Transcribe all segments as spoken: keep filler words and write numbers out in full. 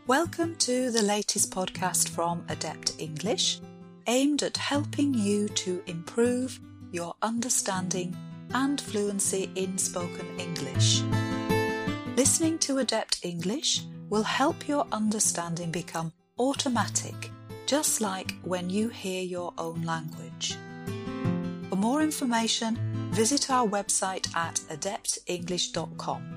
Welcome to the latest podcast from Adept English, aimed at helping you to improve your understanding and fluency in spoken English. Listening to Adept English will help your understanding become automatic, just like when you hear your own language. For more information, visit our website at adept english dot com.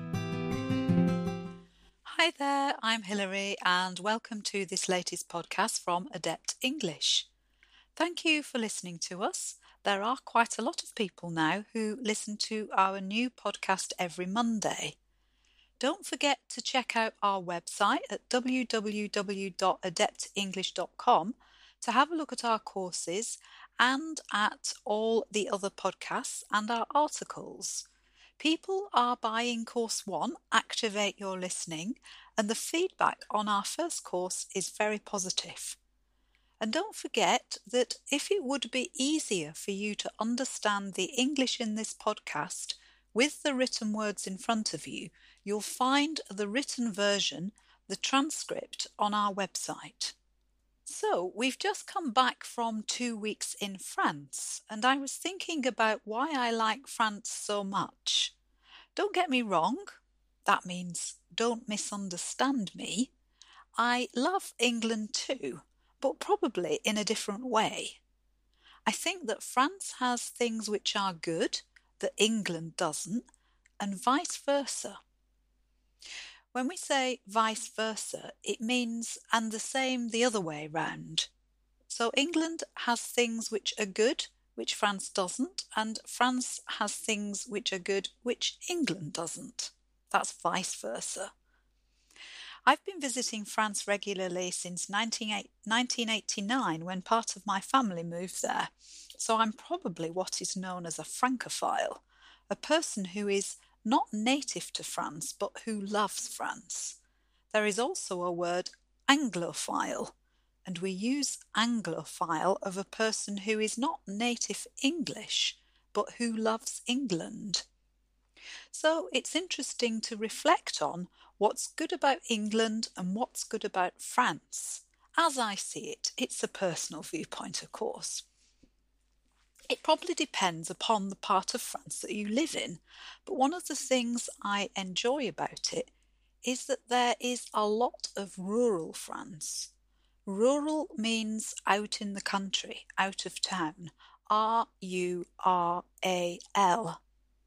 Hi there, I'm Hilary and welcome to this latest podcast from Adept English. Thank you for listening to us. There are quite a lot of people now who listen to our new podcast every Monday. Don't forget to check out our website at w w w dot adept english dot com to have a look at our courses and at all the other podcasts and our articles. People are buying course one, Activate Your Listening, and the feedback on our first course is very positive. And don't forget that if it would be easier for you to understand the English in this podcast with the written words in front of you, you'll find the written version, the transcript, on our website. So, we've just come back from two weeks in France, and I was thinking about why I like France so much. Don't get me wrong, that means don't misunderstand me. I love England too, but probably in a different way. I think that France has things which are good that England doesn't, and vice versa. When we say vice versa, it means and the same the other way round. So England has things which are good, which France doesn't, and France has things which are good, which England doesn't. That's vice versa. I've been visiting France regularly since nineteen eighty-nine when part of my family moved there, so I'm probably what is known as a Francophile, a person who is not native to France but who loves France. There is also a word Anglophile, and we use Anglophile of a person who is not native English but who loves England. So it's interesting to reflect on what's good about England and what's good about France. As I see it, it's a personal viewpoint, of course. It probably depends upon the part of France that you live in, but one of the things I enjoy about it is that there is a lot of rural France. Rural means out in the country, out of town. R U R A L.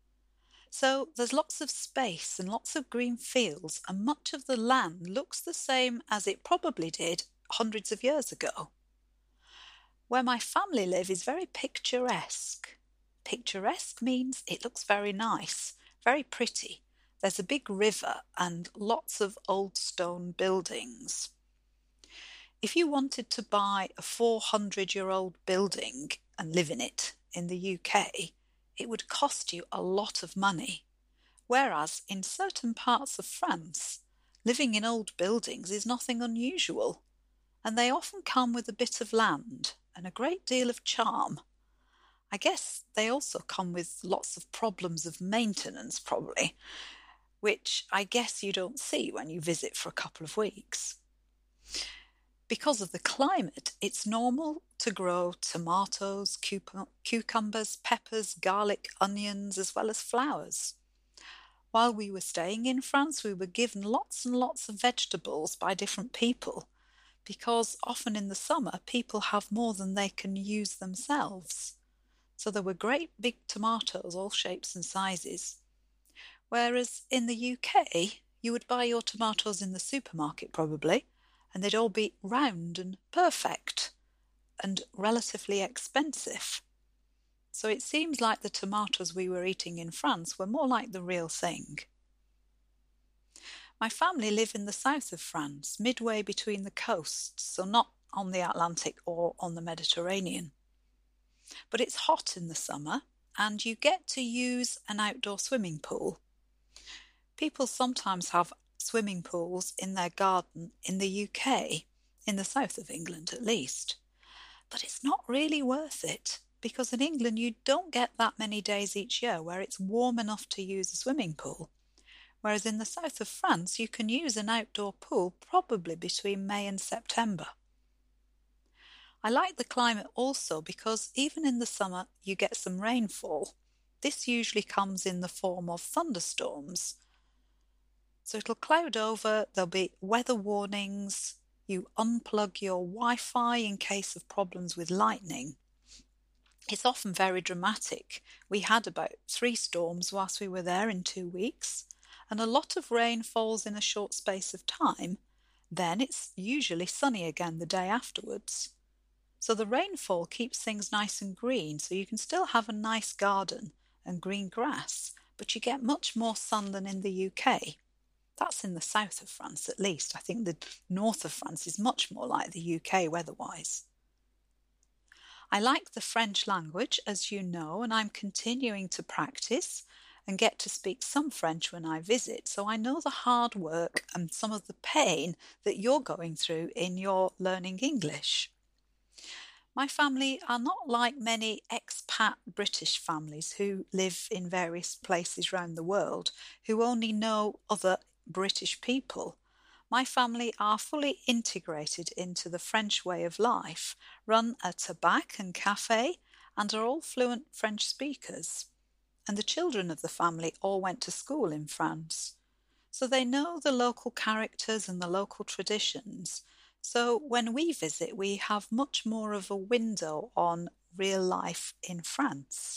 So there's lots of space and lots of green fields, and much of the land looks the same as it probably did hundreds of years ago. Where my family live is very picturesque. Picturesque means it looks very nice, very pretty. There's a big river and lots of old stone buildings. If you wanted to buy a four hundred year old building and live in it in the U K, it would cost you a lot of money. Whereas in certain parts of France, living in old buildings is nothing unusual, and they often come with a bit of land and a great deal of charm. I guess they also come with lots of problems of maintenance probably, which I guess you don't see when you visit for a couple of weeks. Because of the climate, it's normal to grow tomatoes, cucumbers, peppers, garlic, onions, as well as flowers. While we were staying in France, we were given lots and lots of vegetables by different people, because often in the summer people have more than they can use themselves. So there were great big tomatoes, all shapes and sizes. Whereas in the U K, you would buy your tomatoes in the supermarket probably, and they'd all be round and perfect and relatively expensive. So it seems like the tomatoes we were eating in France were more like the real thing. My family live in the south of France, midway between the coasts, so not on the Atlantic or on the Mediterranean. But it's hot in the summer, and you get to use an outdoor swimming pool. People sometimes have swimming pools in their garden in the U K, in the south of England at least. But it's not really worth it, because in England you don't get that many days each year where it's warm enough to use a swimming pool. whereas in the south of France you can use an outdoor pool probably between May and September. I like the climate also because even in the summer you get some rainfall. This usually comes in the form of thunderstorms. So it'll cloud over, there'll be weather warnings, you unplug your Wi-Fi in case of problems with lightning. It's often very dramatic. We had about three storms whilst we were there in two weeks, and a lot of rain falls in a short space of time. Then it's usually sunny again the day afterwards. So the rainfall keeps things nice and green, so you can still have a nice garden and green grass, but you get much more sun than in the U K. That's in the south of France at least. I think the north of France is much more like the U K weather-wise. I like the French language, as you know, and I'm continuing to practice and get to speak some French when I visit, so I know the hard work and some of the pain that you're going through in your learning English. My family are not like many expat British families who live in various places around the world, who only know other British people. My family are fully integrated into the French way of life, run a tabac and cafe, and are all fluent French speakers. And the children of the family all went to school in France. So they know the local characters and the local traditions. So when we visit, we have much more of a window on real life in France.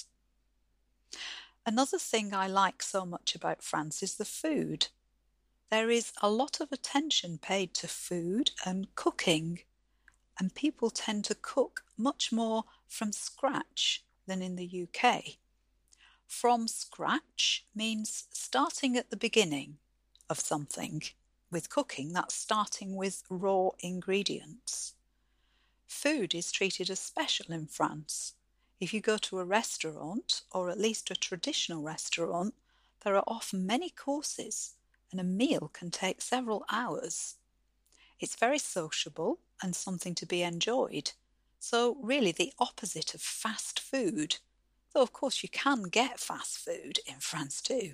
Another thing I like so much about France is the food. There is a lot of attention paid to food and cooking, and people tend to cook much more from scratch than in the U K. From scratch means starting at the beginning of something. With cooking, that's starting with raw ingredients. Food is treated as special in France. If you go to a restaurant, or at least a traditional restaurant, there are often many courses, and a meal can take several hours. It's very sociable and something to be enjoyed. So really the opposite of fast food, though of course you can get fast food in France too.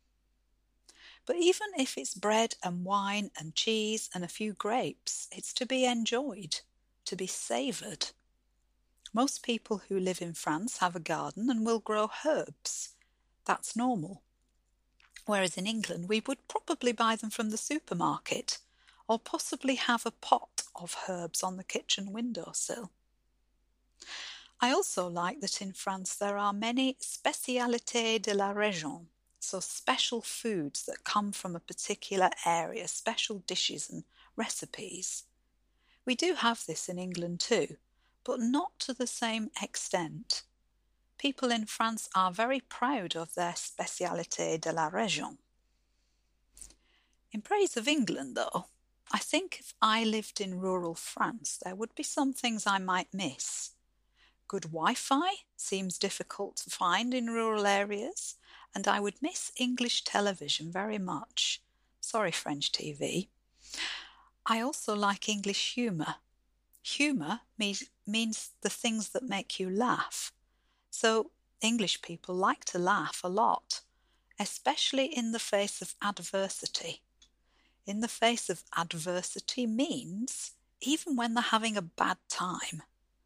But even if it's bread and wine and cheese and a few grapes, it's to be enjoyed, to be savoured. Most people who live in France have a garden and will grow herbs. That's normal. Whereas in England, we would probably buy them from the supermarket, or possibly have a pot of herbs on the kitchen windowsill. I also like that in France there are many spécialités de la région, so special foods that come from a particular area, special dishes and recipes. We do have this in England too, but not to the same extent. People in France are very proud of their spécialité de la région. In praise of England, though, I think if I lived in rural France, there would be some things I might miss. Good Wi-Fi seems difficult to find in rural areas, and I would miss English television very much. Sorry, French T V. I also like English humour. Humour means, means the things that make you laugh. So English people like to laugh a lot, especially in the face of adversity. In the face of adversity means even when they're having a bad time.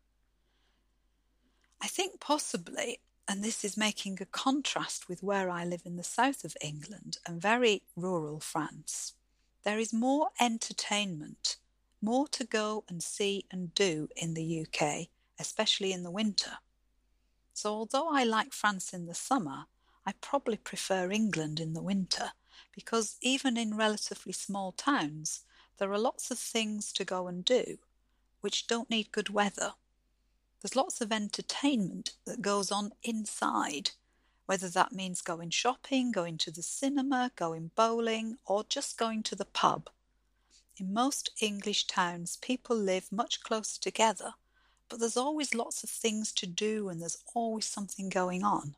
I think possibly, and this is making a contrast with where I live in the south of England and very rural France, there is more entertainment, more to go and see and do in the U K, especially in the winter. So although I like France in the summer, I probably prefer England in the winter, because even in relatively small towns, there are lots of things to go and do which don't need good weather. There's lots of entertainment that goes on inside, whether that means going shopping, going to the cinema, going bowling, or just going to the pub. In most English towns, people live much closer together, but there's always lots of things to do and there's always something going on.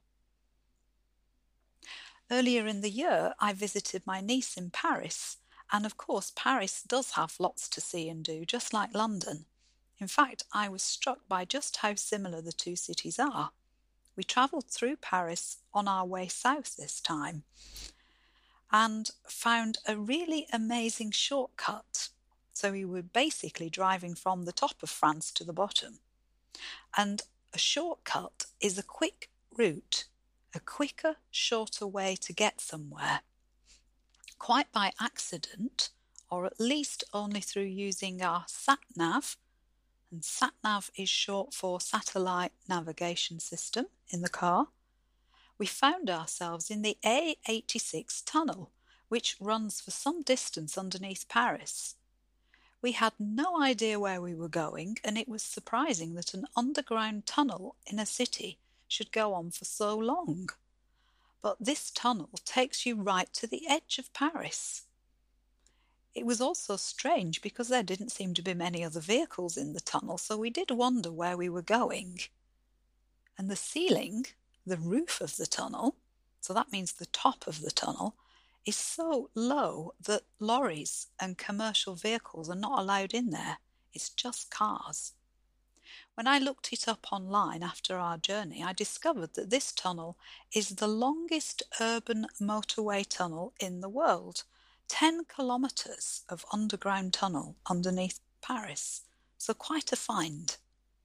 Earlier in the year, I visited my niece in Paris, and of course Paris does have lots to see and do, just like London. In fact, I was struck by just how similar the two cities are. We travelled through Paris on our way south this time, and found a really amazing shortcut. So we were basically driving from the top of France to the bottom. And a shortcut is a quick route, a quicker, shorter way to get somewhere. Quite by accident, or at least only through using our sat-nav, and sat-nav is short for satellite navigation system in the car, we found ourselves in the A eighty-six tunnel, which runs for some distance underneath Paris. We had no idea where we were going, and it was surprising that an underground tunnel in a city should go on for so long. But this tunnel takes you right to the edge of Paris. It was also strange because there didn't seem to be many other vehicles in the tunnel, so we did wonder where we were going. And the ceiling, the roof of the tunnel, so that means the top of the tunnel, is so low that lorries and commercial vehicles are not allowed in there. It's just cars. When I looked it up online after our journey, I discovered that this tunnel is the longest urban motorway tunnel in the world. ten kilometres of underground tunnel underneath Paris. So quite a find.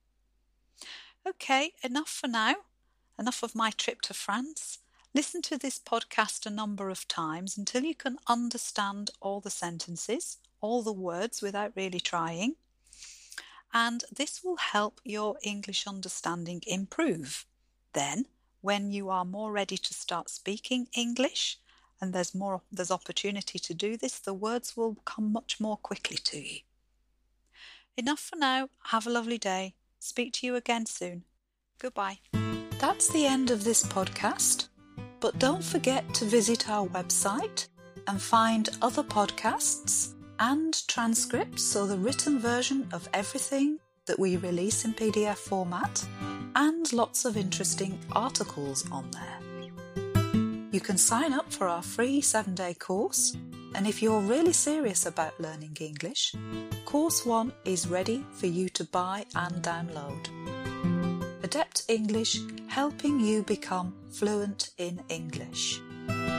Okay, enough for now. Enough of my trip to France. Listen to this podcast a number of times until you can understand all the sentences, all the words without really trying. And this will help your English understanding improve. Then, when you are more ready to start speaking English, and there's more there's opportunity to do this, the words will come much more quickly to you. Enough for now. Have a lovely day. Speak to you again soon. Goodbye. That's the end of this podcast. But don't forget to visit our website and find other podcasts and transcripts, so the written version of everything that we release in P D F format, and lots of interesting articles on there. You can sign up for our free seven-day course, and if you're really serious about learning English, Course one is ready for you to buy and download. Adept English, helping you become fluent in English.